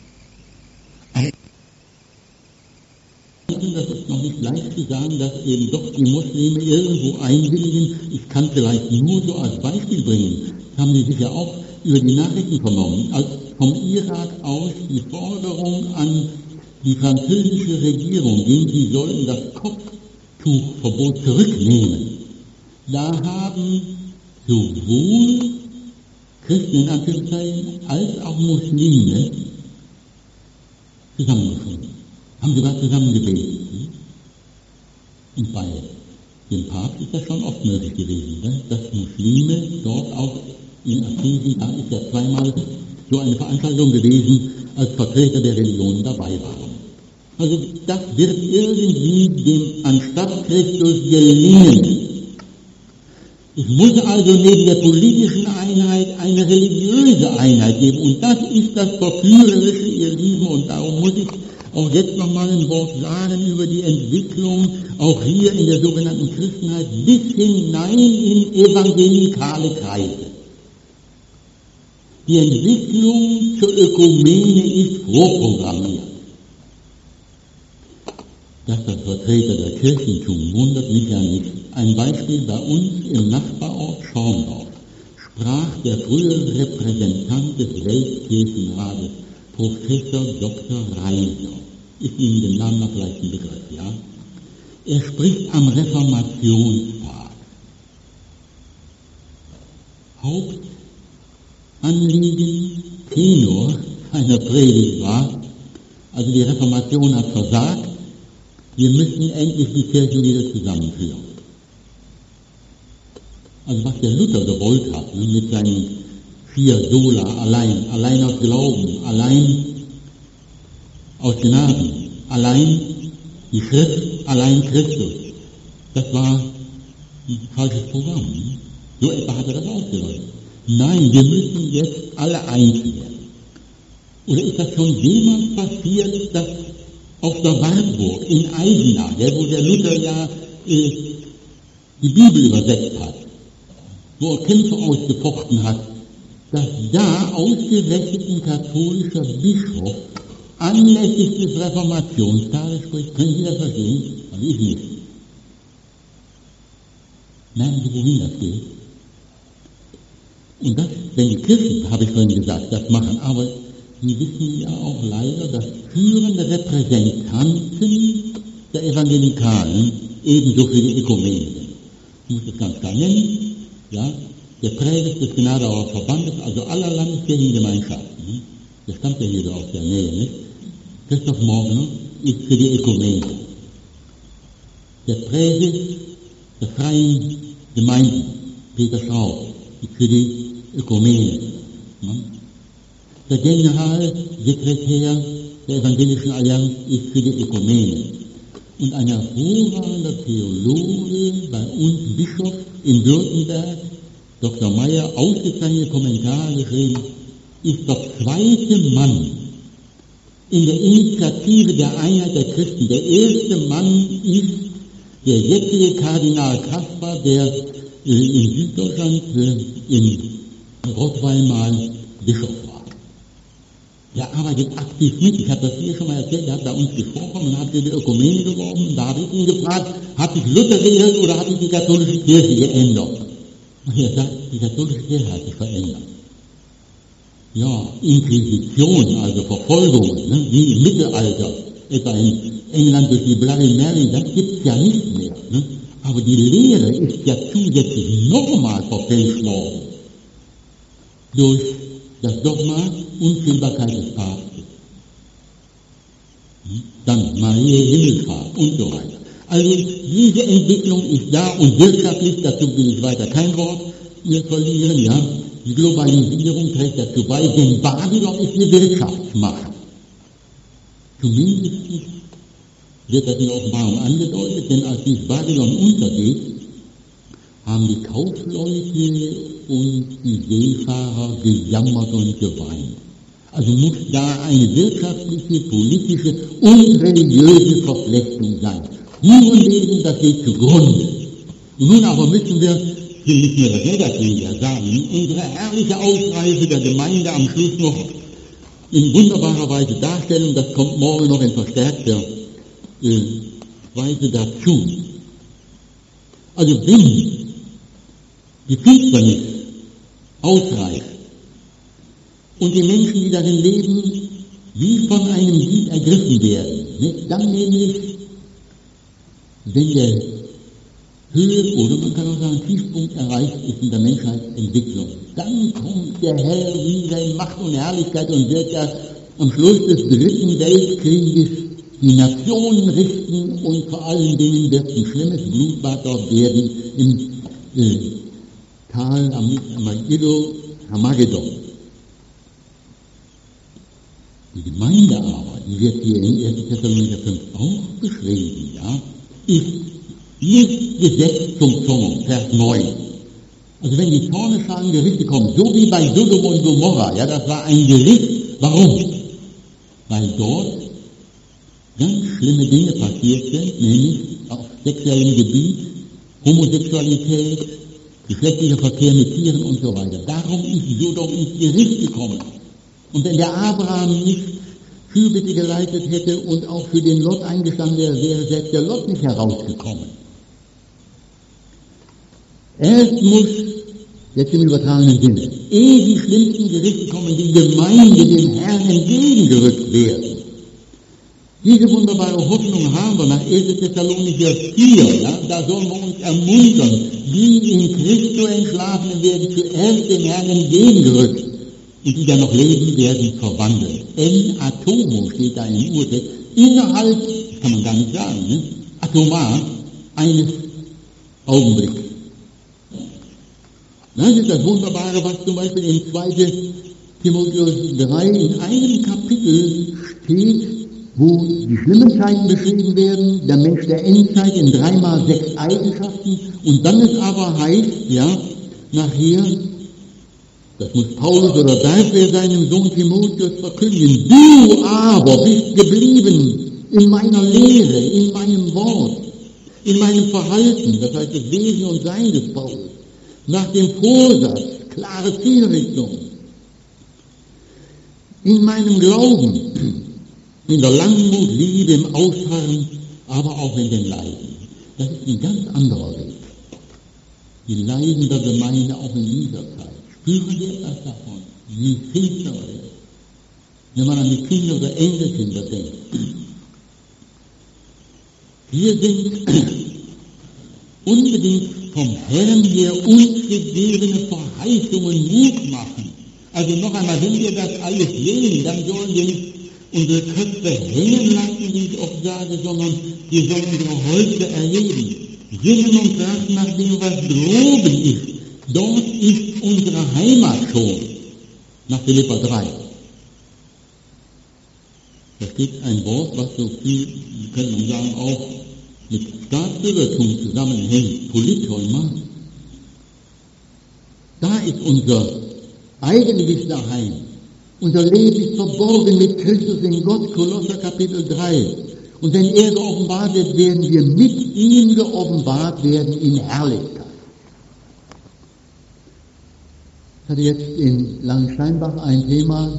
Das ist noch nicht leicht zu sagen, dass eben doch die Muslime irgendwo einwilligen. Ich kann vielleicht nur so als Beispiel bringen. Das haben Sie sicher auch über die Nachrichten vernommen. Als vom Irak aus die Forderung an die französische Regierung ging, sie sollten das Kopftuchverbot zurücknehmen. Da haben sowohl Christen in Anführungszeichen als auch Muslime zusammengefunden. Haben sogar zusammen gebetet. Und bei dem Papst ist das schon oft möglich gewesen, ne? Dass Muslime dort auch in Assisi, da ist ja zweimal so eine Veranstaltung gewesen, als Vertreter der Religion dabei waren. Also das wird irgendwie dem anstatt Christus gelingen. Es muss also neben der politischen Einheit eine religiöse Einheit geben. Und das ist das Verführerische, ihr Lieben, und darum muss ich auch jetzt nochmal ein Wort sagen über die Entwicklung, auch hier in der sogenannten Christenheit, bis hinein in evangelikale Kreise. Die Entwicklung zur Ökumene ist vorprogrammiert. Dass das Vertreter der Kirchen tun, wundert mich ja nicht. Ein Beispiel: bei uns im Nachbarort Schorndorf sprach der frühere Repräsentant des Weltkirchenrates, Professor Dr. Reiser, ist Ihnen den Namen noch vielleicht ein Begriff, ja? Er spricht am Reformationstag. Hauptanliegen, Tenor seiner Predigt war, also die Reformation hat versagt, wir müssen endlich die Kirche wieder zusammenführen. Also was der Luther gewollt hat, ne, mit seinen 4 Sola, allein aus Glauben, allein aus Gnaden, allein die Schrift, allein Christus. Das war ein falsches Programm. So etwa hat er das ausgedrückt. Nein, wir müssen jetzt alle eins werden. Oder ist das schon jemals passiert, dass auf der Wartburg in Eisenach, wo der Luther ja die Bibel übersetzt hat, wo er Kämpfe ausgefochten hat, dass da ausgerechnet ein katholischer Bischof anlässlich des Reformationstages spricht? Können Sie das verstehen? Also ich nicht. Merken Sie, wohin das geht? Und das, wenn die Kirchen, habe ich vorhin gesagt, das machen, aber Sie wissen ja auch leider, dass führende Repräsentanten der Evangelikalen ebenso für die Ökumene sind. Ich muss das ganz klar nennen, ja, der Präses des Gnadauer Verbandes, also aller Landeskirchengemeinschaften, der stammt ja hier so aus der Nähe, nicht? Christoph Morgner ist für die Ökumene. Der Präses der Freien Gemeinden, Peter Schraub, ist für die Ökumene. Ja? Der Generalsekretär der Evangelischen Allianz ist für die Ökumene. Und ein hervorragender Theologe, bei uns Bischof in Württemberg, Dr. Meyer, ausgezeichnete Kommentare geschrieben, ist der zweite Mann in der Initiative der Einheit der Christen. Der erste Mann ist der jetzige Kardinal Kaspar, der in Süddeutschland in Rottweil mal Bischof war. Der arbeitet aktiv mit. Ich habe das hier schon mal erzählt, er hat bei uns gesprochen und hat für die Ökumene geworben. Und da habe ich ihn gefragt, hat sich Luther geirrt oder hat sich die katholische Kirche geändert? Und er sagt, die katholische Kirche hat sich verändert. Ja, Inquisition, also Verfolgungen, ne, wie im Mittelalter, etwa in England durch die Bloody Mary, das gibt es ja nicht mehr. Ne? Aber die Lehre ist ja zusätzlich nochmal verfälscht worden durch das Dogma Unfehlbarkeit des Papstes. Dann Maria Himmelfahrt und so weiter. Also diese Entwicklung ist da und wirtschaftlich, dazu will ich weiter kein Wort verlieren, ja. Die Globalisierung trägt dazu bei, denn Babylon ist eine Wirtschaftsmacht. Zumindest wird das in der Offenbarung angedeutet, denn als dieses Babylon untergeht, haben die Kaufleute und die Seefahrer gejammert und geweint. Also muss da eine wirtschaftliche, politische und religiöse Verflechtung sein. Hurenleben, das geht zugrunde. Und nun aber müssen wir, ich will nicht nur das Negative sagen, unsere herrliche Ausreise der Gemeinde am Schluss noch in wunderbarer Weise darstellen, und das kommt morgen noch in verstärkter Weise dazu. Also wenn die Finsternis ausreicht und die Menschen, die darin leben, wie von einem Dieb ergriffen werden, dann nämlich, wenn der Höhe, oder man kann auch sagen, Tiefpunkt erreicht ist in der Menschheitsentwicklung, dann kommt der Herr wieder in Macht und Herrlichkeit und wird ja am Schluss des Dritten Weltkrieges die Nationen richten, und vor allen Dingen wird ein schlimmes Blutbad dort werden im Tal am Armageddon. Die Gemeinde aber, die wird hier in 1. Thessalonicher 5 auch beschrieben, ja, ist nicht gesetzt zum Zorn, Vers 9. Also wenn die zorneschalen Gerichte kommen, so wie bei Sodom und Gomorra, ja, das war ein Gericht. Warum? Weil dort ganz schlimme Dinge passiert sind, nämlich auf sexuellem Gebiet, Homosexualität, geschlechtlicher Verkehr mit Tieren und so weiter. Darum ist Sodom ins Gericht gekommen. Und wenn der Abraham nicht Fürbitte geleitet hätte und auch für den Lot eingestanden wäre, wäre selbst der Lot nicht herausgekommen. Erst muss, jetzt im übertragenen Sinne, ehe die schlimmsten Gerichte kommen, die Gemeinde dem Herrn entgegengerückt werden. Diese wunderbare Hoffnung haben wir nach 1. Thessalonicher 4, ja, da sollen wir uns ermuntern, die in Christo Entschlafenen werden zuerst dem Herrn entgegengerückt, und die da noch leben, werden verwandelt. En atomo steht da im Urtext, innerhalb, das kann man gar nicht sagen, ne? Atomar, eines Augenblicks. Das ist das Wunderbare, was zum Beispiel in 2. Timotheus 3 in einem Kapitel steht, wo die schlimmen Zeiten beschrieben werden, der Mensch der Endzeit in 3x6 Eigenschaften, und dann es aber heißt, ja, nachher, das muss Paulus oder darf er seinem Sohn Timotheus verkündigen, du aber bist geblieben in meiner Lehre, in meinem Wort, in meinem Verhalten, das heißt das Wesen und Sein des Paulus, nach dem Vorsatz, klare Zielrichtung, in meinem Glauben, in der Langmut, Liebe, im Ausharren, aber auch in den Leiden. Das ist ein ganz anderer Weg. Die Leiden der Gemeinde auch in dieser Zeit. Spüren wir etwas davon, wie finster es ist, wenn man an die Kinder oder Enkelkinder denkt. Wir sind unbedingt vom Herrn her uns gegebene Verheißungen Mut machen. Also noch einmal, wenn wir das alles sehen, dann sollen wir nicht unsere Köpfe hängen lassen, wie ich oft sage, sondern wir sollen unsere Häupter erheben. Sinnen und trachten nach dem, was droben ist. Dort ist unsere Heimat schon, nach Philipper 3. Da steht ein Wort, was so viel, könnte man sagen, auch mit Staatsbürgertum zusammenhängt, Politeuma. Da ist unser eigentliches Daheim. Unser Leben ist verborgen mit Christus in Gott, Kolosser Kapitel 3. Und wenn er geoffenbart wird, werden wir mit ihm geoffenbart werden in Herrlichkeit. Ich hatte jetzt in Langensteinbach ein Thema.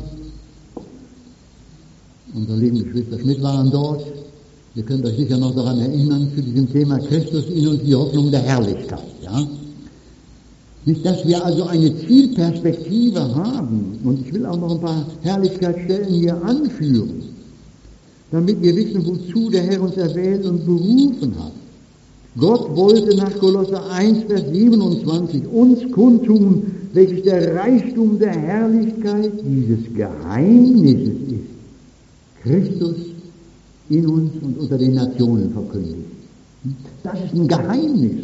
Unsere lieben Geschwister Schmidt waren dort. Ihr könnt euch sicher noch daran erinnern, zu diesem Thema Christus in uns, die Hoffnung der Herrlichkeit. Ja? Nicht, dass wir also eine Zielperspektive haben, und ich will auch noch ein paar Herrlichkeitsstellen hier anführen, damit wir wissen, wozu der Herr uns erwählt und berufen hat. Gott wollte nach Kolosser 1, Vers 27 uns kundtun, welches der Reichtum der Herrlichkeit dieses Geheimnisses ist. Christus in uns und unter den Nationen verkündigt. Das ist ein Geheimnis.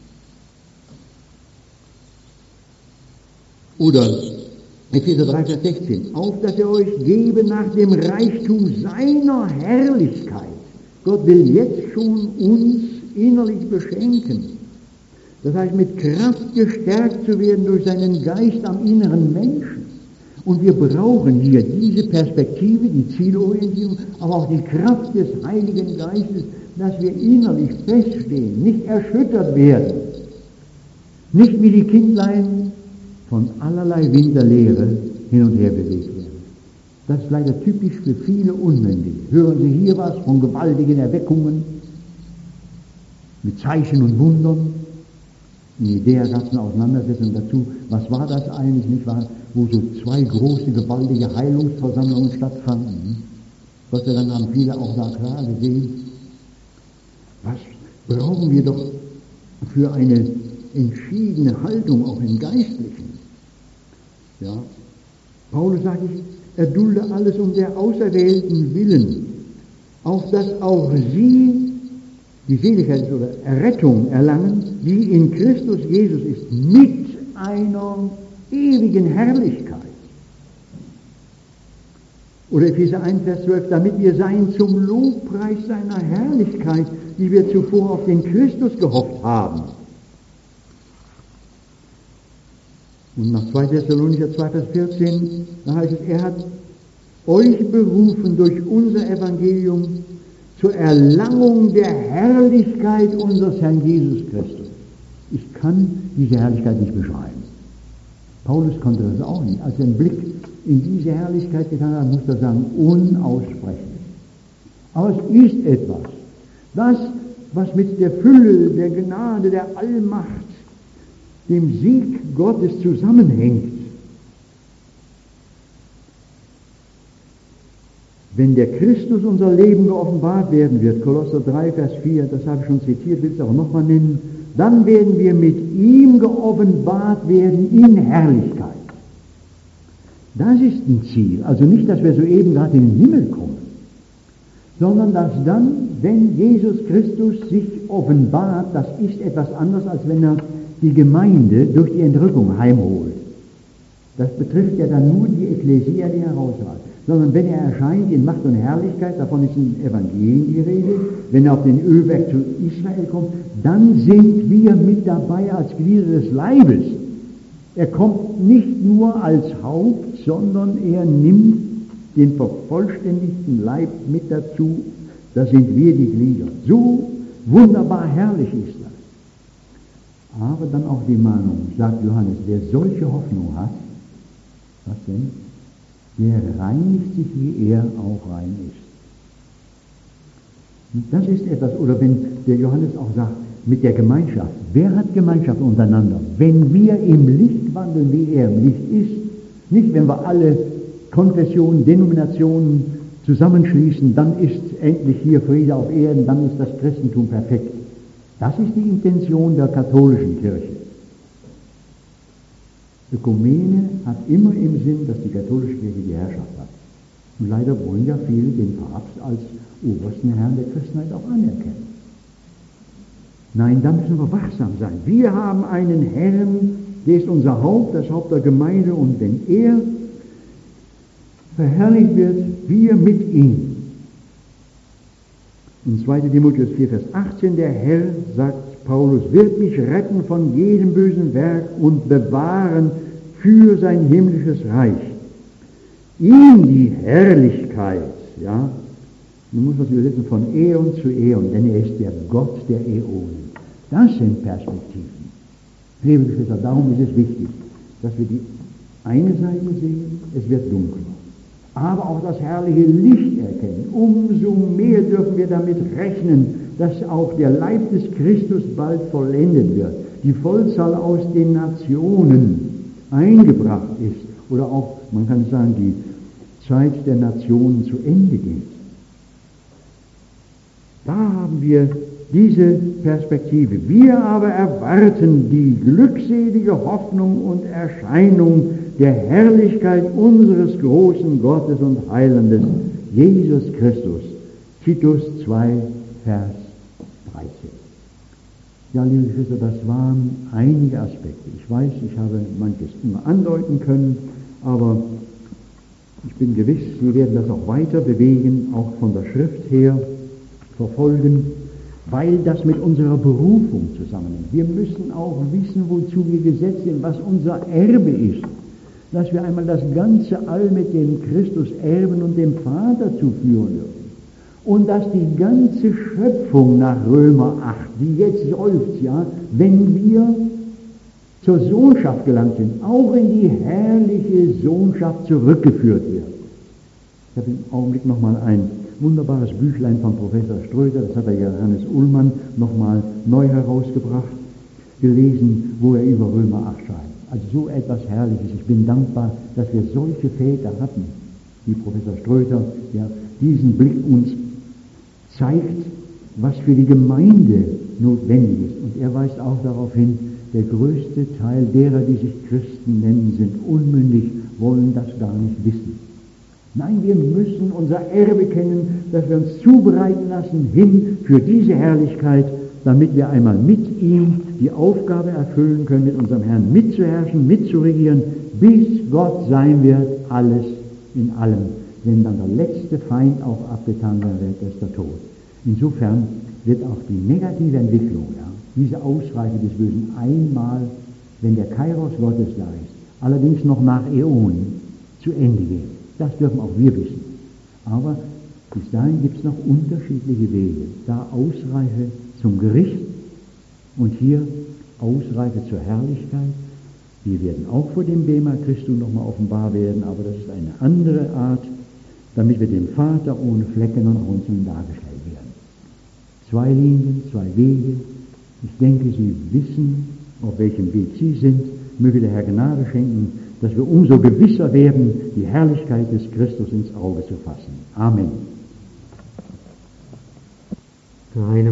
Oder Epheser 3, Vers 16. Auf, dass er euch gebe nach dem Reichtum seiner Herrlichkeit. Gott will jetzt schon uns innerlich beschenken. Das heißt, mit Kraft gestärkt zu werden durch seinen Geist am inneren Menschen. Und wir brauchen hier diese Perspektive, die Zielorientierung, aber auch die Kraft des Heiligen Geistes, dass wir innerlich feststehen, nicht erschüttert werden, nicht wie die Kindlein von allerlei Winterlehre hin und her bewegt werden. Das ist leider typisch für viele Unmündige. Hören Sie hier was von gewaltigen Erweckungen mit Zeichen und Wundern? In Idea gab es eine Auseinandersetzung dazu, was war das eigentlich, nicht wahr, wo so zwei große, gewaltige Heilungsversammlungen stattfanden. Gott sei Dank haben viele auch da klar gesehen, was brauchen wir doch für eine entschiedene Haltung auch im Geistlichen. Ja, Paulus sagt, er dulde alles um der Auserwählten Willen, auf dass auch sie die Seligkeit oder Errettung erlangen, die in Christus Jesus ist, mit einer ewigen Herrlichkeit. Oder Epheser 1, Vers 12, damit wir seien zum Lobpreis seiner Herrlichkeit, die wir zuvor auf den Christus gehofft haben. Und nach 2. Thessalonicher 2, Vers 14, da heißt es, er hat euch berufen durch unser Evangelium zur Erlangung der Herrlichkeit unseres Herrn Jesus Christus. Ich kann diese Herrlichkeit nicht beschreiben. Paulus konnte das auch nicht. Als er einen Blick in diese Herrlichkeit getan hat, muss er sagen, unaussprechlich. Aber es ist etwas, das, was mit der Fülle, der Gnade, der Allmacht, dem Sieg Gottes zusammenhängt. Wenn der Christus unser Leben geoffenbart werden wird, Kolosser 3, Vers 4, das habe ich schon zitiert, will es auch nochmal nennen, dann werden wir mit ihm geoffenbart werden in Herrlichkeit. Das ist ein Ziel. Also nicht, dass wir soeben gerade in den Himmel kommen, sondern dass dann, wenn Jesus Christus sich offenbart, das ist etwas anderes, als wenn er die Gemeinde durch die Entrückung heimholt. Das betrifft ja dann nur die Ekklesia, die herausreißt. Sondern wenn er erscheint in Macht und Herrlichkeit, davon ist in Evangelien die Rede, wenn er auf den Ölberg zu Israel kommt, dann sind wir mit dabei als Glieder des Leibes. Er kommt nicht nur als Haupt, sondern er nimmt den vervollständigten Leib mit dazu, da sind wir die Glieder. So wunderbar herrlich ist das. Aber dann auch die Mahnung, sagt Johannes, wer solche Hoffnung hat, was denn? Der reinigt sich, wie er auch rein ist. Und das ist etwas, oder wenn der Johannes auch sagt, mit der Gemeinschaft. Wer hat Gemeinschaft untereinander? Wenn wir im Licht wandeln, wie er im Licht ist, nicht wenn wir alle Konfessionen, Denominationen zusammenschließen, dann ist endlich hier Friede auf Erden, dann ist das Christentum perfekt. Das ist die Intention der katholischen Kirche. Ökumene hat immer im Sinn, dass die katholische Kirche die Herrschaft hat. Und leider wollen ja viele den Papst als obersten Herrn der Christenheit auch anerkennen. Nein, da müssen wir wachsam sein. Wir haben einen Herrn, der ist unser Haupt, das Haupt der Gemeinde, und wenn er verherrlicht wird, wir mit ihm. In 2. Timotheus 4, Vers 18, der Herr, sagt Paulus, wird mich retten von jedem bösen Werk und bewahren für sein himmlisches Reich. Ihm die Herrlichkeit, ja, nun muss man es übersetzen, von Äon zu Äon, denn er ist der Gott der Äonen. Das sind Perspektiven. Liebe Geschwister, darum ist es wichtig, dass wir die eine Seite sehen, es wird dunkler. Aber auch das herrliche Licht erkennen. Umso mehr dürfen wir damit rechnen, dass auch der Leib des Christus bald vollendet wird. Die Vollzahl aus den Nationen eingebracht ist. Oder auch, man kann sagen, die Zeit der Nationen zu Ende geht. Da haben wir diese Perspektive. Wir aber erwarten die glückselige Hoffnung und Erscheinung der Herrlichkeit unseres großen Gottes und Heilandes, Jesus Christus. Titus 2, Vers 13. Ja, liebe Geschwister, das waren einige Aspekte. Ich weiß, ich habe manches nur andeuten können, aber ich bin gewiss, wir werden das auch weiter bewegen, auch von der Schrift her verfolgen, weil das mit unserer Berufung zusammenhängt. Wir müssen auch wissen, wozu wir gesetzt sind, was unser Erbe ist, dass wir einmal das ganze All mit dem Christus erben und dem Vater zuführen dürfen. Und dass die ganze Schöpfung nach Römer 8, die jetzt seufzt, ja, wenn wir zur Sohnschaft gelangt sind, auch in die herrliche Sohnschaft zurückgeführt wird. Ich habe im Augenblick nochmal ein wunderbares Büchlein von Professor Ströter, das hat der Johannes Ullmann nochmal neu herausgebracht, gelesen, wo er über Römer 8 schreibt. Also so etwas Herrliches. Ich bin dankbar, dass wir solche Väter hatten, wie Professor Ströter, der diesen Blick uns zeigt, was für die Gemeinde notwendig ist. Und er weist auch darauf hin, der größte Teil derer, die sich Christen nennen, sind unmündig, wollen das gar nicht wissen. Nein, wir müssen unser Erbe kennen, dass wir uns zubereiten lassen hin für diese Herrlichkeit, damit wir einmal mit ihm die Aufgabe erfüllen können, mit unserem Herrn mitzuherrschen, mitzuregieren, bis Gott sein wird, alles in allem. Wenn dann der letzte Feind auch abgetan wird, ist der Tod. Insofern wird auch die negative Entwicklung, ja, diese Ausreife des Bösen einmal, wenn der Kairos Gottes da ist, allerdings noch nach Äonen, zu Ende gehen. Das dürfen auch wir wissen. Aber bis dahin gibt es noch unterschiedliche Wege. Da Ausreife zum Gericht und hier Ausreife zur Herrlichkeit. Wir werden auch vor dem Bema Christi nochmal offenbar werden, aber das ist eine andere Art, damit wir dem Vater ohne Flecken und Runzeln dargestellt werden. 2 Linien, 2 Wege. Ich denke, Sie wissen, auf welchem Weg Sie sind. Möge der Herr Gnade schenken, dass wir umso gewisser werden, die Herrlichkeit des Christus ins Auge zu fassen. Amen.